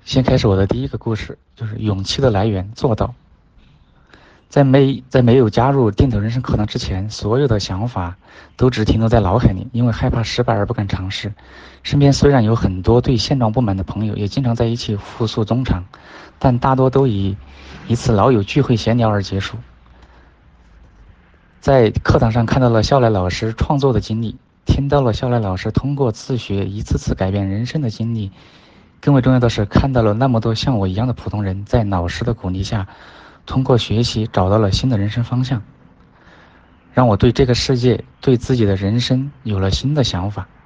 先开始我的第一个故事，就是勇气的来源，做到。在没有加入定投人生课堂之前，所有的想法都只停留在脑海里，因为害怕失败而不敢尝试。身边虽然有很多对现状不满的朋友，也经常在一起互诉衷肠，但大多都以一次老友聚会闲聊而结束。在课堂上看到了笑来老师创作的经历，听到了笑来老师通过自学一次次改变人生的经历，更为重要的是看到了那么多像我一样的普通人在老师的鼓励下，通过学习找到了新的人生方向，让我对这个世界、对自己的人生有了新的想法。